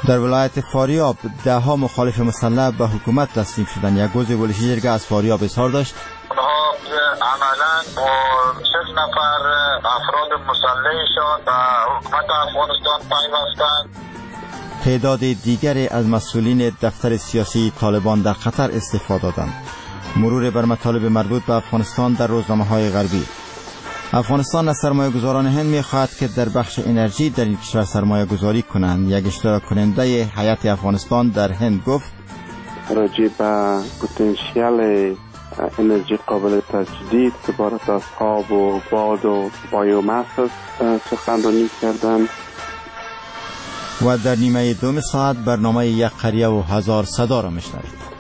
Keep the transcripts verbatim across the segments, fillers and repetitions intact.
در ولایت فاریاب ده ها مخالف مسلح به حکومت تسلیم شدند. یک عضو ولشی جرگه از فاریاب اظهار داشت اونها عملا با شش نفر افراد مسلحشان به حکومت افغانستان پیوستند. تعداد دیگری از مسئولین دفتر سیاسی طالبان در قطر استعفا دادند. مرور بر مطالب مربوط به افغانستان در روزنامه‌های غربی. افغانستان از سرمایه‌گذاران هند می‌خواهد که در بخش انرژی در این کشور سرمایه‌گذاری کنند. یک اشتراک کننده هیئت افغانستان در هند گفت راجع به پتانسیل انرژی قابل تجدید که عبارت از آب و باد و بایوماس سخنرانی کردند. و در نیمه دوم ساعت برنامه یک قریه و هزار صدا را میشنوید.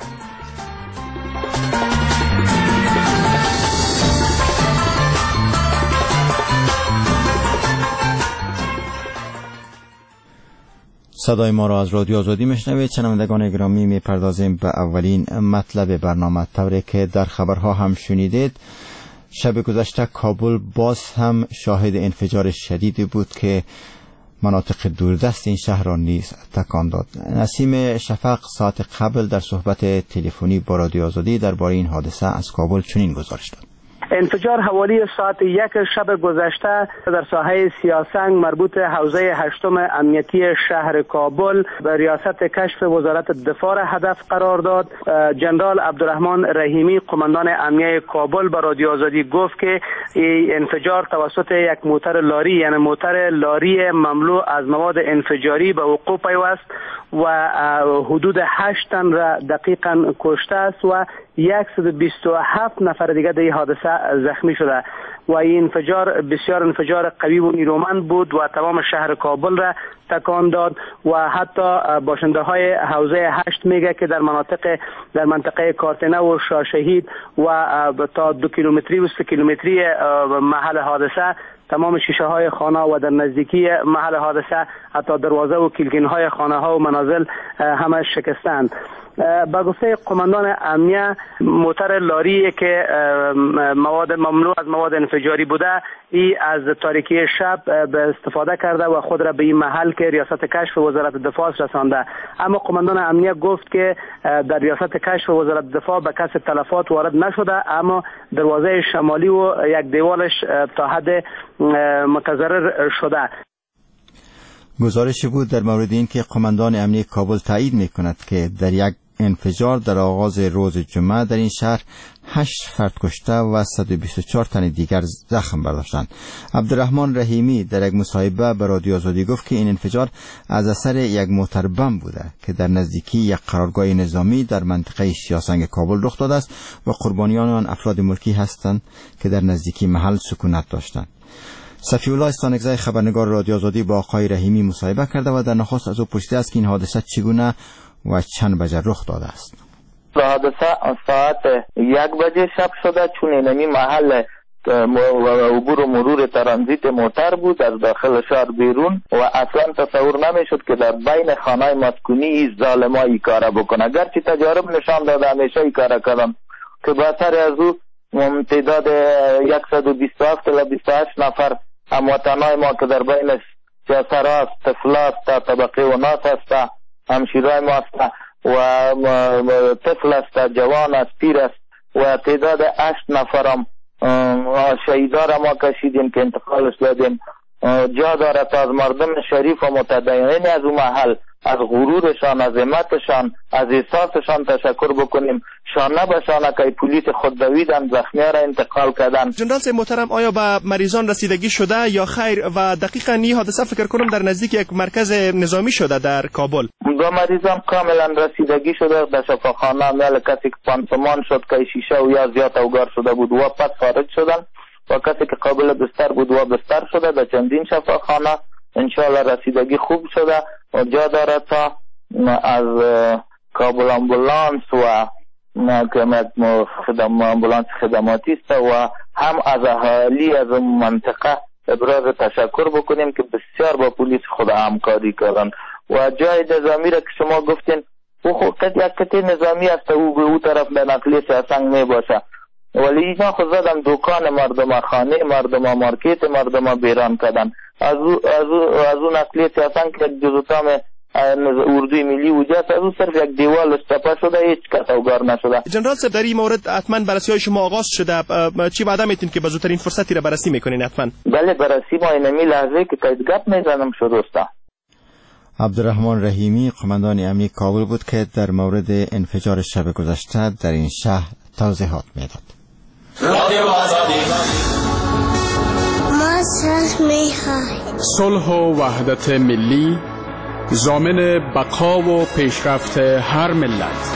صدای ما را از رادیو آزادی میشنوید. شنوندگان گرامی، میپردازیم به اولین مطلب برنامه. طوری که در خبرها هم شنیدید، شب گذشته کابل باز هم شاهد انفجار شدیدی بود که مناطق دوردست این شهر را نیز تکان داد. نسیم شفق ساعت قبل در صحبت تلفنی با رادیو آزادی درباره این حادثه از کابل چنین گزارش داد: انفجار حوالی ساعت یک شب گذشته در ساحه سیاسنگ مربوط حوزه هشتم امنیتی شهر کابل به ریاست کشف وزارت دفاع را هدف قرار داد. جنرال عبدالرحمن رحیمی قماندان امنیه کابل به رادیو آزادی گفت که این انفجار توسط یک موتر لاری یعنی موتر لاری مملو از مواد انفجاری به وقوع پیوست و حدود هشت تن را دقیقاً کشته است و صد و بیست و هفت نفر دیگر در این حادثه زخمی شده و این انفجار بسیار انفجار قوی و نیرومند بود و تمام شهر کابل را تکان داد و حتی باشنده های حوزه هشت میگه که در مناطق در منطقه کارتنه و شاهشهید و تا دو کیلومتری و سه کیلومتری محل حادثه تمام شیشه های خانه و در نزدیکی محل حادثه حتی دروازه و کلکین های خانه ها و منازل همه شکستند. با گفته قماندان امنیه موتر لاری که مواد مملو از مواد انفجاری بوده ای از تاریکی شب به استفاده کرده و خود را به این محل که ریاست کشف وزارت دفاع رسانده. اما قماندان امنیه گفت که در ریاست کشف وزارت دفاع به کسی تلفات وارد نشده، اما دروازه شمالی و یک دیوالش تا حد متضرر شده. گزارشی بود در مورد این که قماندان امنیه کابل تایید میکند که در یک انفجار در آغاز روز جمعه در این شهر هشت فرد کشته و صد و بیست و چهار تن دیگر زخم برداشتند. عبدالرحمن رحیمی در یک مصاحبه به رادیو آزادی گفت که این انفجار از اثر یک موتر بم بوده که در نزدیکی یک قرارگاه نظامی در منطقه سیاسنگ کابل رخ داده است و قربانیان آن افراد ملکی هستند که در نزدیکی محل سکونت داشتند. صفی الله استانکزی خبرنگار رادیو آزادی با آقای رحیمی مصاحبه کرده و در نخست از او پرسیده است که این حادثه چگونه و چند بجه رخ داده است. حادثه ساعت یک بجه شب شده، چون اینمی محل عبور و مرور ترانزیت موتر بود از داخل شهر بیرون و اصلا تصور نمیشد که در بین خانه مسکونی این ظالما این کار بکنه. گرچه تجارب نشان داده همیشه این کار کردن که به اثر از او تعداد صد و بیست و هفت الی بیست و هشت نفر هموطنای ما که در بین سرات، طفلات تا طبقه و ناس است، همشیرای ما است و طفل است، جوان است، پیر است و تعداد هشت نفرم شهیدا را ما کشیدیم که انتقالش دادیم. جا داره تا از مردم شریف و متدینین از اون محل از غرورشان، از همتشان، از احساسشان تشکر بکنیم. شانه به شانه که پلیس خود دویدن، زخمی را انتقال کردن. جنرال صاحب محترم، آیا به مریضان رسیدگی شده یا خیر؟ و دقیقاً این حادثه فکر کنم در نزدیک یک مرکز نظامی شده در کابل. دو مریضان کاملا رسیدگی شده در شفاخانه. میل کسی که پانسمان شد که شیشه و یا زیاد اوگار شده بود و پس خارج شدن و کسی که قابل بستر بود و بستر شده در چندین شفاخانه. انشاءالله رسیدگی خوب شده و جا داره تا از کابل امبولانس و خدم امبولانس خدماتی است و هم از اهالی از منطقه ابراز تشکر بکنیم که بسیار با پلیس خود همکاری کردن و جای نظامی را که شما گفتین او خود یک کتی نظامی است او به او طرف به نقلی سیاسنگ می باشه، ولی اینا خود زدن دکان مردم، خانه مردم، مارکت مردم بیران کردن. از او از او از او نقلی سیاسنگ که جزوتام اردوی ملی وجود از او صرف یک دیوال استپا شده، هیچ کس اوگار نشده. جنرال صاحب در این مورد حتما بررسی های شما آغاز شده، چی وعده میتین که به زودترین فرصتی را بررسی میکنین؟ حتما بله، بررسی ما اینمی لحظه که قید گپ میزنم شروع است. عبدالرحمن رحیمی قماندان امنیه کابل بود که در مورد انفجار شب گذشته در این شهر توضیحات میداد. ما صلح و وحدت ملی ضامن بقا و پیشرفت هر ملت.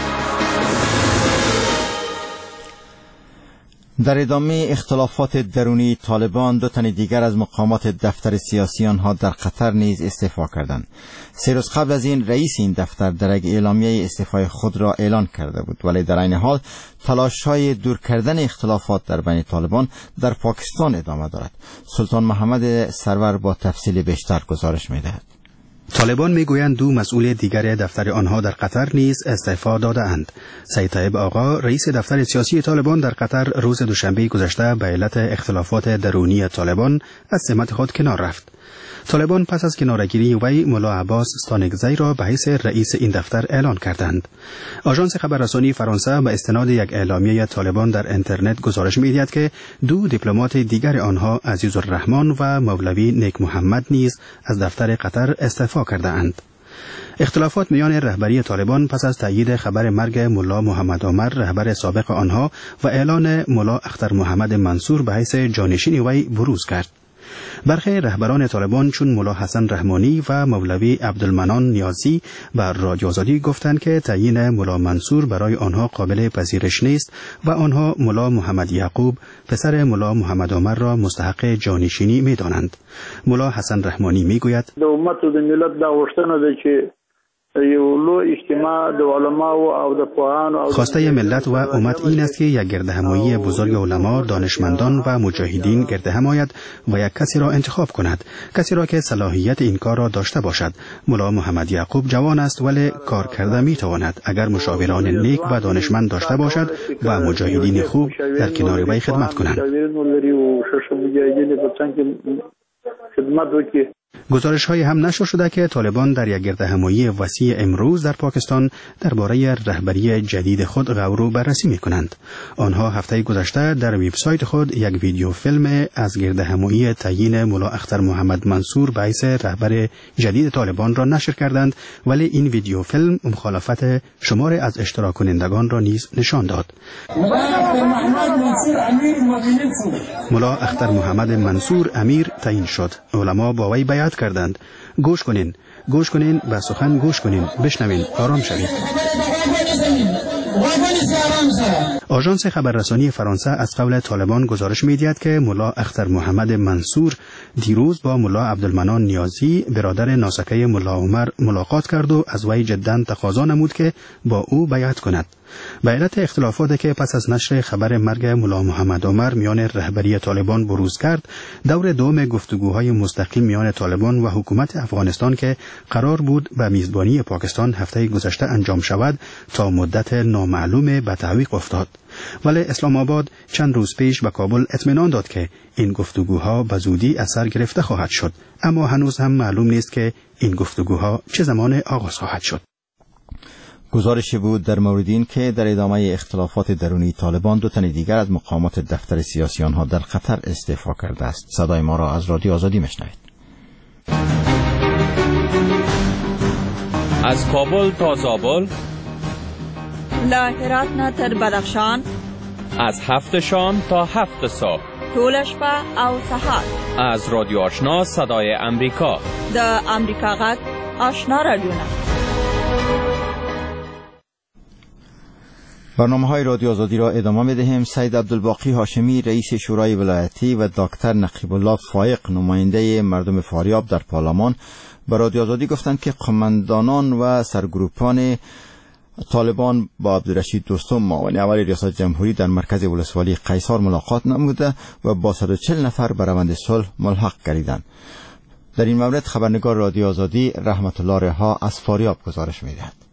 در ادامه اختلافات درونی طالبان، دو تن دیگر از مقامات دفتر سیاسی آنها در قطر نیز استعفا کردند. سه روز قبل از این رئیس این دفتر در یک اعلامیه استعفای خود را اعلان کرده بود، ولی در این حال تلاش‌های دور کردن اختلافات در بین طالبان در پاکستان ادامه دارد. سلطان محمد سرور با تفصیل بیشتر گزارش می‌دهد. طالبان میگویند دو مسئول دیگر دفتر آنها در قطر نیز استعفا داده‌اند. سید طیب آقا رئیس دفتر سیاسی طالبان در قطر روز دوشنبه گذشته به علت اختلافات درونی طالبان از سمت خود کنار رفت. طالبان پس از کنارگیری وی ملا عباس ستانکزی را به حیث رئیس این دفتر اعلان کردند. آژانس خبررسانی فرانسه به استناد یک اعلامیه طالبان در اینترنت گزارش می‌دهد که دو دیپلمات دیگر آنها عزیزالرحمن و مولوی نیک محمد نیز از دفتر قطر استعفا کرده‌اند. اختلافات میان رهبری طالبان پس از تایید خبر مرگ ملا محمد عمر رهبر سابق آنها و اعلان ملا اختر محمد منصور به حیث جانشین وی بروز کرد. برخی رهبران طالبان چون ملا حسن رحمانی و مولوی عبدالمنان نیازی بر رادیو آزادی گفتند که تعیین ملا منصور برای آنها قابل پذیرش نیست و آنها ملا محمد یعقوب پسر ملا محمد عمر را مستحق جانشینی می‌دانند. ملا حسن رحمانی میگوید: د امت د ملت دا غوښتنه ده چې خواسته ملت و امت این است که یک گردهمایی بزرگ علما، دانشمندان و مجاهدین گردهم آید و یک کسی را انتخاب کند، کسی را که صلاحیت این کار را داشته باشد. ملا محمد یعقوب جوان است ولی کار کرده می تواند اگر مشاوران نیک و دانشمند داشته باشد و مجاهدین خوب در کنار وی خدمت کنند. گزارش های هم نشر شده که طالبان در یک گردهمایی وسیع امروز در پاکستان درباره رهبری جدید خود غور و بررسی می کنند. آنها هفته گذشته در وبسایت خود یک ویدیو فیلم از گردهمایی تعیین ملا اختر محمد منصور به حیث رهبر جدید طالبان را نشر کردند، ولی این ویدیو فیلم مخالفت شمار از اشتراک کنندگان را نیز نشان داد. ملا اختر محمد منصور امیر تعیین شد. علما با وی بیعت کردند. گوش کنین، گوش کنین، به سخن گوش کنین، بشنوین، آرام شوید. آژانس خبررسانی فرانسه از قول طالبان گزارش می‌دهد که ملا اختر محمد منصور دیروز با ملا عبدالمنان نیازی برادر ناسکه ملا عمر ملاقات کرد و از وی جداً تقاضا نمود که با او بیعت کند. به علت اختلافاتی که پس از نشر خبر مرگ ملا محمد عمر میان رهبری طالبان بروز کرد، دور دوم گفتگوهای مستقیم میان طالبان و حکومت افغانستان که قرار بود به میزبانی پاکستان هفته گذشته انجام شود تا مدت نامعلوم به تعویق افتاد. ولی اسلام آباد چند روز پیش به کابل اطمینان داد که این گفتگوها به زودی اثر گرفته خواهد شد، اما هنوز هم معلوم نیست که این گفتگوها چه زمان آغاز خواهد شد. گزارشی بود در مورد این که در ادامه اختلافات درونی طالبان دو تن دیگر از مقامات دفتر سیاسی آنها در قطر استعفا کرده است. صدای ما را از رادیو آزادی میشنوید. از کابل تا زابل، له هرات نه تر بدخشان، از هفت شام تا هفت صبح، ټول شپه او سهار، از رادیو آشنا صدای امریکا، د امریکا غږ آشنا رادیو. برنامه‌های رادیو آزادی را ادامه می‌دهیم. سید عبدالباقی هاشمی رئیس شورای ولایتی و دکتر نقیب الله فایق نماینده مردم فاریاب در پارلمان به رادیو آزادی گفتند که قماندانان و سرگروپان طالبان با عبدالرشید دوستم معاون اول ریاست جمهوری در مرکز ولسوالی قیصر ملاقات نموده و با صد و چهل نفر به روند صلح ملحق گردیدند. در این مورد خبرنگار رادیو آزادی رحمت الله رها از فاریاب گزارش می‌دهد.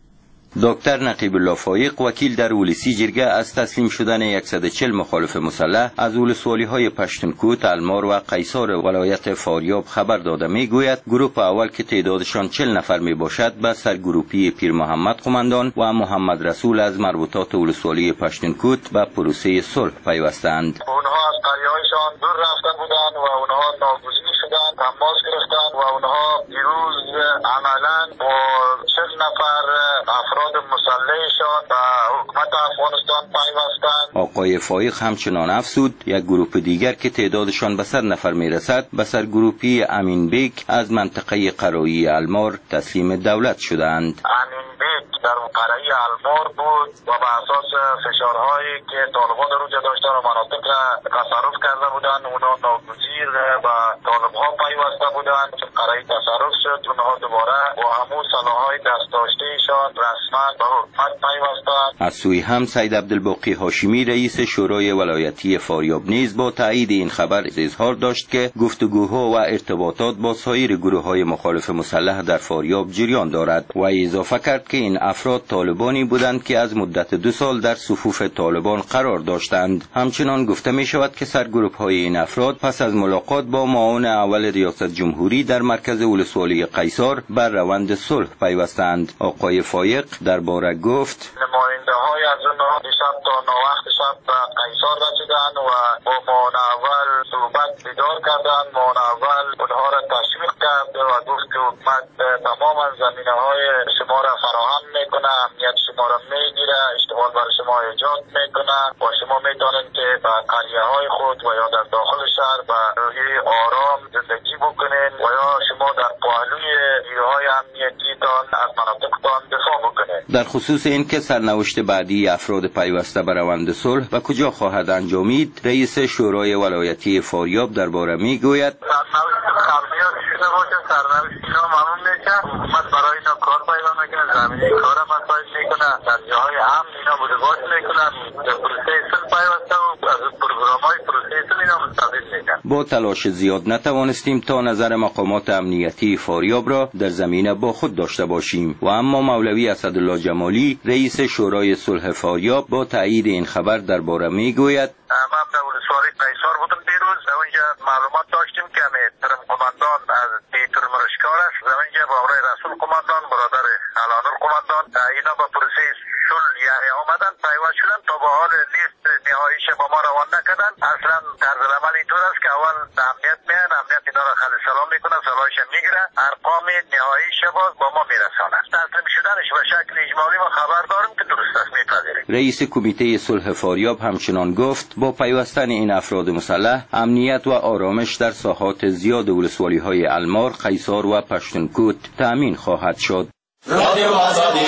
دکتر نقیب الله فایق وکیل در ولسی جرگه از تسلیم شدن صد و چهل مخالف مسلح از ولسوالی های پشتونکوت، المار و قیصار ولایت فاریاب خبر داده می گوید گروه اول که تعدادشان چهل نفر می باشد به سرگروپی پیر محمد قماندان و محمد رسول از مربوطات ولسوالی پشتونکوت به پروسه صلح پیوستند. اونها از قریه‌هایشان دور رفته بودند و اونها ناگزیر شدند، تماس گرفتند و اونها دیروز عملا با چهل نفر افراد مسلحشان به حکومت افغانستان پیوستند. آقای فایق همچنان افزود یک گروه دیگر که تعدادشان به صد نفر می رسد به سرگروپی امین بیگ از منطقه قرایی المار تسلیم دولت شدند. امین بیگ در قرایی المار بود و به اساس فشارهایی که طالبان در اونجا داشتن و مناطق را تصرف کرده بودند، اونها ناگزیر به طالبها پیوسته بودند. چون قرایی تصرف شد، اونها دوباره با همون سلاحهای دست داشتهشان رسما به حکومت پیوستند. از سوی هم سید عبدالباقی هاشمی رئیس شورای ولایتی فاریاب نیز با تایید این خبر اظهار داشت که گفتگوها و ارتباطات با سایر گروه‌های مخالف مسلح در فاریاب جریان دارد و اضافه کرد که این افراد طالبانی بودند که از مدت دو سال در صفوف طالبان قرار داشتند. همچنان گفته می شود که سرگروپ‌های این افراد پس از ملاقات با معاون اول ریاست جمهوری در مرکز ولسوالی قیصار بر روند صلح پیوستند. آقای فایق درباره گفت نماینده های از اونها دیشب تا ناوقت شب به قیصار رسیدند و با معاون اول صحبت دیدار کردند. معاون اول اونها را تشویق کرد و گفت که حکومت تمام زمینه های شما را فراهم میکنه، امنیت شما را میگیره، اشتغال برای شما ایجاد میکنه و شما میتونید که به قریه های خود و یا در داخل شهر به روحی آرام زندگی بکنید و یا شما در پهلوی نیروهای امنیتیتان از مناطقتان دفاع بکنید. در خصوص اینکه سرنوشت بعدی افراد پیوسته به روند صلح و کجا خواهد انجامید، رئیس شورای ولایتی فاریاب درباره میگوید سرنوشت خلقیات شده باشه، سرنوشت اینا معلوم نیست. حکومت برای اینا کار پیدا میکنه، زمینه کار مساعد میکنه، در جاهای امن اینا بودگاهی میکنن، در پروسه صلح پیوسته و از پروگرام های پروسه صلح اینا مستفید میکنن. با تلاش زیاد نتوانستیم تا نظر مقامات امنیتی فاریاب را در زمینه با خود داشته باشیم و اما مولوی اسدالله جمالی رئیس شورای صلح فاریاب با تایید این خبر درباره میگوید من در ولسوالی قیصار بودم دیروز، در اونجا معلومات داشتیم که محترم قماندان از بیتر مرشکار است، در اونجا با آقای رسول قماندان برادر علانور قماندان اینا با پروسه صلح یعنی آمدن پیوست شدن تا با حال لیست نهاییش با ما روان نکردن. اصلا طرز عمل اینطور است که اول امنیت میان، امنیت اینا را خل سلام میکنه، سلاحش میگیره، ارقام نهاییش باز با ما میرسانه. تسلیم شدنش به شکل اجمالی ما خبر داریم که درست است، میپذیریم. رئیس کمیته صلح فاریاب همچنان گفت با پیوستن این افراد مسلح امنیت و آرامش در ساحات زیاد ولسوالی های المار، قیصار و پشتونکوت تأمین خواهد شد. رادیو آزادی.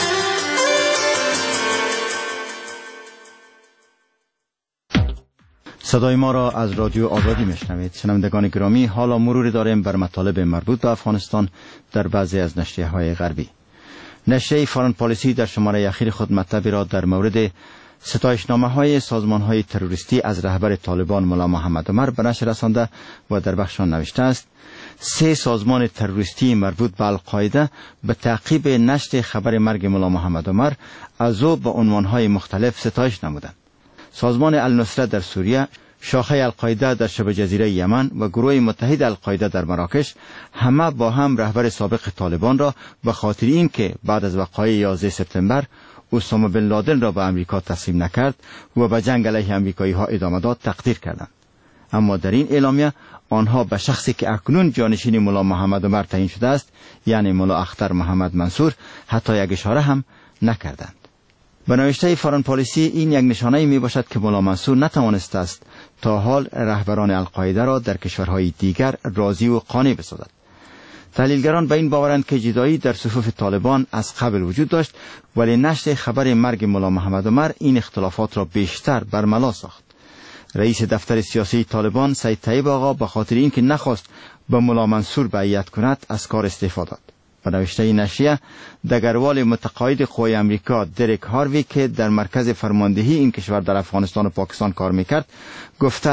صدای ما را از رادیو آزادی میشنوید. شنوندگان گرامی، حالا مروری داریم بر مطالب مربوط به افغانستان در بعضی از نشریه‌های غربی. نشریه فارن پالیسی در شماره اخیر خود مطلبی را در مورد ستایشنامه‌های سازمان‌های تروریستی از رهبر طالبان ملا محمد عمر به نشر رسانده و در بخش آن نوشته است: سه سازمان تروریستی مربوط به القاعده به تعقیب نشر خبر مرگ ملا محمد عمر از او به عنوان‌های مختلف ستایش نمودند. سازمان النصره در سوریه، شاخه القاعده در شبه جزیره یمن و گروه متحد القاعده در مراکش همه با هم رهبر سابق طالبان را به خاطر اینکه بعد از وقایع یازده سپتامبر اسامه بن لادن را به امریکا تسلیم نکرد و به جنگ علیه امریکایی ها ادامه داد تقدیر کردند. اما در این اعلامیه آنها به شخصی که اکنون جانشین ملا محمد عمر تعیین شده است، یعنی ملا اختر محمد منصور، حتی یک اشاره هم نکردند. به نوشته فارن پالیسی این یک نشانه می باشد که ملا منصور نتوانسته است تا حال رهبران القاعده را در کشورهای دیگر راضی و قانع بسازد. تحلیلگران به این باورند که جدایی در صفوف طالبان از قبل وجود داشت، ولی نشر خبر مرگ ملا محمد عمر این اختلافات را بیشتر برملا ساخت. رئیس دفتر سیاسی طالبان سید طیب آقا به خاطر اینکه نخواست به ملا منصور بیعت کند از کار استعفا داد. به نوشته نشریه، دگروال متقاعد قوای امریکا دریک هاروی که در مرکز فرماندهی این کشور در افغانستان و پاکستان کار میکرد گفته است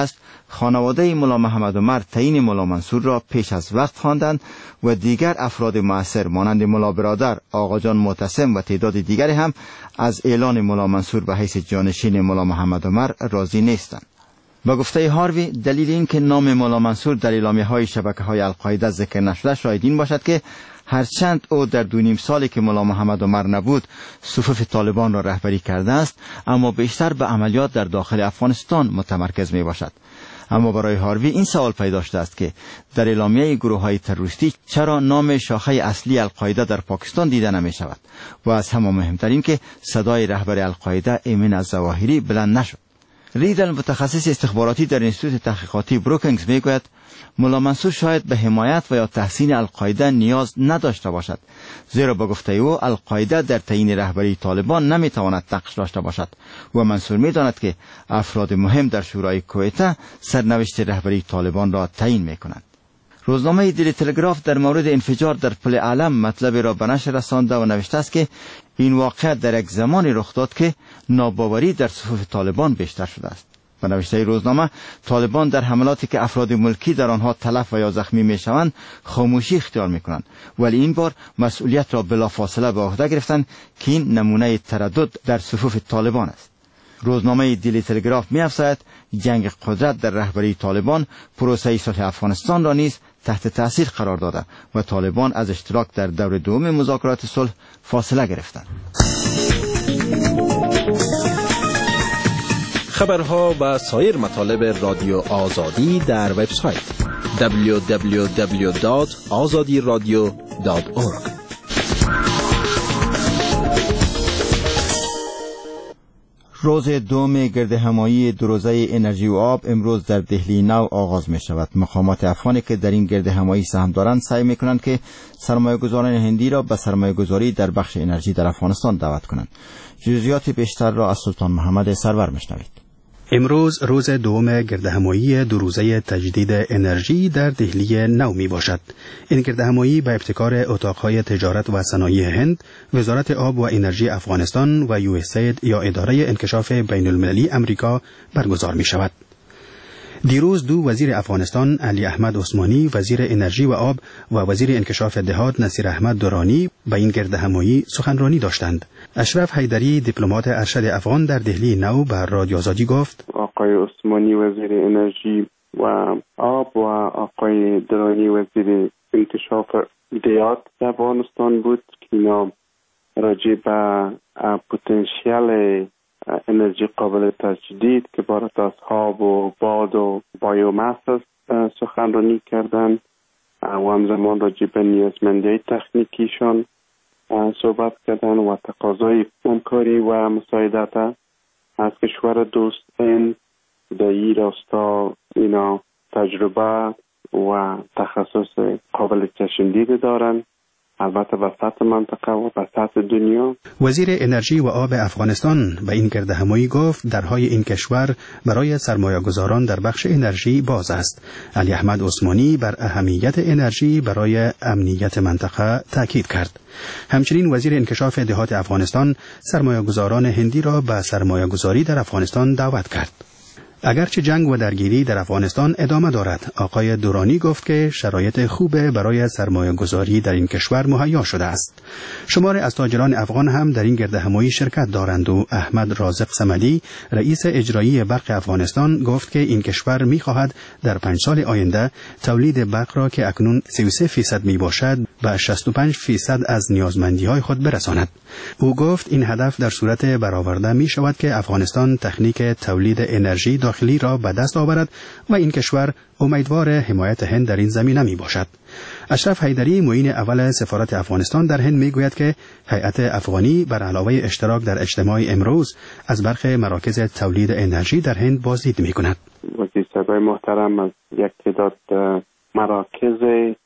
خانواده ملا محمد عمر تعیین ملا منصور را پیش از وقت خواندند و دیگر افراد مؤثر مانند ملا برادر، آقا جان معتصم و تعداد دیگری هم از اعلان ملا منصور به حیث جانشین ملا محمد عمر راضی نیستند. با گفته هاروی، دلیل این که نام ملا منصور در اعلامیه‌های شبکه‌های القاعده ذکر نشده شاید این باشد که هرچند او در دو نیم سالی که ملا محمد عمر نبود صفوف طالبان را رهبری کرده است، اما بیشتر به عملیات در داخل افغانستان متمرکز می باشد. اما برای هاروی این سوال پیدا شده است که در اعلامیه گروه‌های تروریستی چرا نام شاخه اصلی القاعده در پاکستان دیده نمی شود و از همه مهمتر این که صدای رهبر القاعده ایمن الظواهری بلند نشد. ریدل، متخصص استخباراتی در انستیتوت تحقیقاتی بروکینگز، میگوید ملا منصور شاید به حمایت و یا تحسین القاعده نیاز نداشته باشد، زیرا با گفته او القاعده در تعیین رهبری طالبان نمیتواند نقش داشته باشد و منصور میداند که افراد مهم در شورای کویته سرنوشت رهبری طالبان را تعیین میکنند. روزنامه دیلی تلگراف در مورد انفجار در پل علم مطلب را به نشر رسانده و نوشته است که این واقعه در یک زمانی رخ داد که ناباوری در صفوف طالبان بیشتر شده است. به نوشته روزنامه، طالبان در حملاتی که افراد ملکی در آنها تلف و یا زخمی می شوند خاموشی اختیار می کنند، ولی این بار مسئولیت را بلافاصله به عهده گرفتند که این نمونه تردد در صفوف طالبان است. روزنامه دیلی تلگراف می افزاید جنگ قدرت در رهبری طالبان پروسه صلح افغانستان را نیز تحت تاثیر قرار داده و طالبان از اشتراک در دور دوم مذاکرات صلح فاصله گرفتند. خبرها و سایر مطالب رادیو آزادی در وبسایت دبلیو دبلیو دبلیو دات آزادی رادیو دات اورگ. روز دوم گرد همایی دو روزه انرژی و آب امروز در دهلی نو آغاز می شود. مقامات افغانی که در این گرد همایی سهم دارند سعی می کنند که سرمایه گذاران هندی را به سرمایه گذاری در بخش انرژی در افغانستان دعوت کنند. جزئیات بیشتر را از سلطان محمد سرور میشنوید. امروز روز دوم گردهمایی دو روزه تجدید انرژی در دهلی نو می باشد. این گردهمایی به ابتکار اتاقهای تجارت و صنایع هند، وزارت آب و انرژی افغانستان و یو اس اید یا اداره انکشاف بین المللی امریکا برگزار می شود. دیروز دو وزیر افغانستان، علی احمد عثمانی وزیر انرژی و آب و وزیر انکشاف دهات نصیر احمد درانی به این گردهمایی سخنرانی داشتند. اشرف حیدری دیپلمات ارشد افغان در دهلی نو بر رادیو آزادی گفت آقای عثمانی وزیر انرژی و آب و آقای درانی وزیر انکشاف دهات افغانستان بود که اینا راجع به پتانسیل انرژی قابل تجدید که عبارت از آب و باد و بایوماس است سخنرانی کردند و همزمان راجع به نیازمندی تکنیکیشان صحبت کردند و تقاضای همکاری و مساعدت از کشور دوست هند در این راستا اینا تجربه و تخصص قابل چشمدید دارند، البته به سطح منطقه و به سطح دنیا. وزیر انرژی و آب افغانستان به این گردهمایی گفت درهای این کشور برای سرمایه‌گذاران در بخش انرژی باز است. علی احمد عثمانی بر اهمیت انرژی برای امنیت منطقه تاکید کرد. همچنین وزیر انکشاف دهات افغانستان سرمایه‌گذاران هندی را به سرمایه‌گذاری در افغانستان دعوت کرد. اگرچه جنگ و درگیری در افغانستان ادامه دارد، آقای دورانی گفت که شرایط خوب برای سرمایه گذاری در این کشور مهیا شده است. شماری از تاجران افغان هم در این گردهمایی شرکت دارند و احمد رازق صمدی رئیس اجرایی برق افغانستان گفت که این کشور می‌خواهد در پنج سال آینده تولید برق را که اکنون سی و سه فیصد می باشد به شصت و پنج فیصد از نیازمندی‌های خود برساند. او گفت این هدف در صورت برآورده می شود که افغانستان تکنیک تولید انرژی داخلی را به دست آورد و این کشور امیدوار حمایت هند در این زمینه می باشد. اشرف حیدری معین اول سفارت افغانستان در هند می گوید که هیئت افغانی بر علاوه اشتراک در اجتماع امروز از برخی مراکز تولید انرژی در هند بازدید می کند. وزیر صاحب محترم از یک تعداد مراکز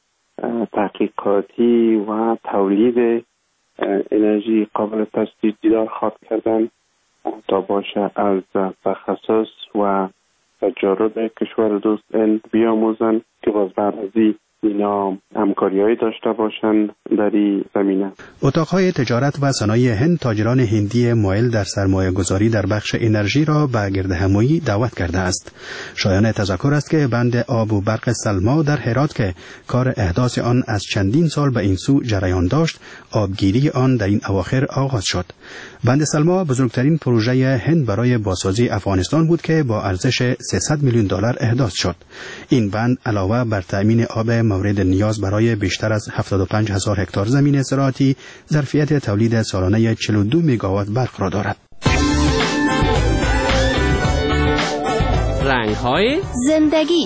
تحقیقاتی و تولید انرژی قابل تجدید دیدار خواهد کردن تا باشه از تخصص و تجارب کشور دوست هند بیاموزن که باز بعد از این اینا همکاری‌های داشته باشن در این زمینه. اتاقهای تجارت و صنایع هند تاجران هندی مایل در سرمایه گذاری در بخش انرژی را به گردهمایی دعوت کرده است. شایان تذکر است که بند آب و برق سلما در هرات که کار احداث آن از چندین سال به این سو جریان داشت، آبگیری آن در این اواخر آغاز شد. بند سلما بزرگترین پروژه هند برای بازسازی افغانستان بود که با ارزش سیصد میلیون دلار احداث شد. این بند علاوه بر تأمین آب مورد نیاز برای بیشتر از هفتاد و پنج هزار هکتار زمین زراعتی، ظرفیت تولید سالانه چهل و دو مگاوات برق را دارد. رنگ‌های زندگی.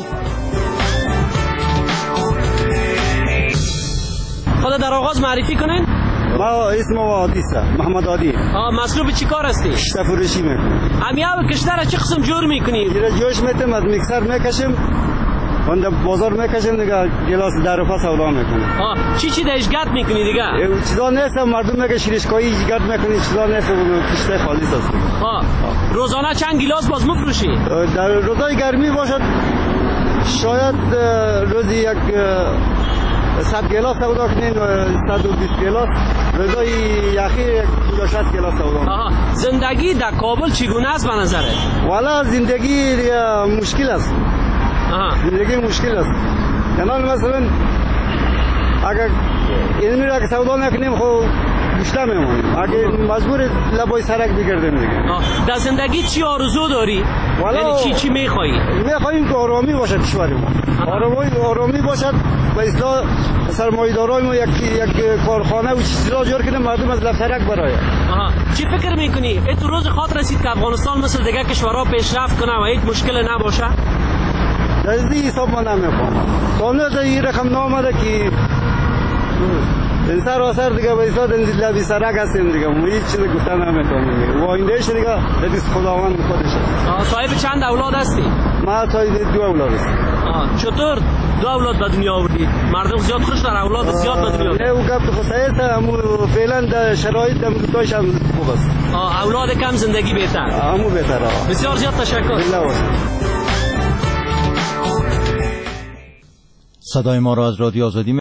خدا در آغاز معرفی کنین. ما اسم عادی است، محمد عادی. آ مصروف چی کار هستی؟ کشت فروشی میکنم. امیاب کشتر چه قسم جور میکنی؟ دیگه جوش میتم، از میکسر میکشم، وند بازار میکشم دیگه، گلاس در پاس سودا میکنم. آ چی چی درش گرد میکنی دیگه؟ چیزا نیست، مردم میگه شیرشکایی گرد میکنی، چیزا نیست، کشت خالص است. آ روزانه چند گلاس باز میفروشی؟ در روزای گرمی باشد شاید روزی یک صد گلاس سودا کنین و صد و بیست گلاس، روزای یخی یک شصت گلاس سودا. آها زندگی در کابل چگونه است به نظرت؟ والا زندگی مشکل است. آها زندگی مشکل است. یعنی مثلا اگر اینمی را که سودا نکنیم خب گشته میمونیم، اگر مجبور لبای سرک بگردیم دیگه. در زندگی چی آرزو داری؟ یعنی چی چی میخوایی؟ میخواییم که آرامی باشد کشور ما، آرامی آرامی باشد و اصلاح سرمایه‌دارای ما یک یک کارخانه و چیزا جور کنیم مردم از لفسرک برآید. آها چی فکر میکنی؟ ای تو روز خاطر رسید که افغانستان مثل دیگه کشورها پیشرفت کنه و هیچ مشکل نباشه؟ در این حساب ما نمیفهمم. تا نه این رقم نامده که این سر و سر دیگه به حساب لبی سرک هستیم دیگه، ما هیچ چیز گفتن نمیتونیم. و آیندهش دیگه دست خداوند خودش است. آها صاحب چند اولاد هستی؟ ما صاحب دو اولاد هستم. آها چطور دو اولاد به دنیا آوردید؟ مردم زیاد خوش در اولاد زیاد به دنیا آوردید. نه او گفت خو سایست همو فعلا در شرایط هم توش هم خوب است. آه اولاد کم زندگی بهتر. همو بهتر. بسیار زیاد تشکر. صدای ما را از رادیو آزادی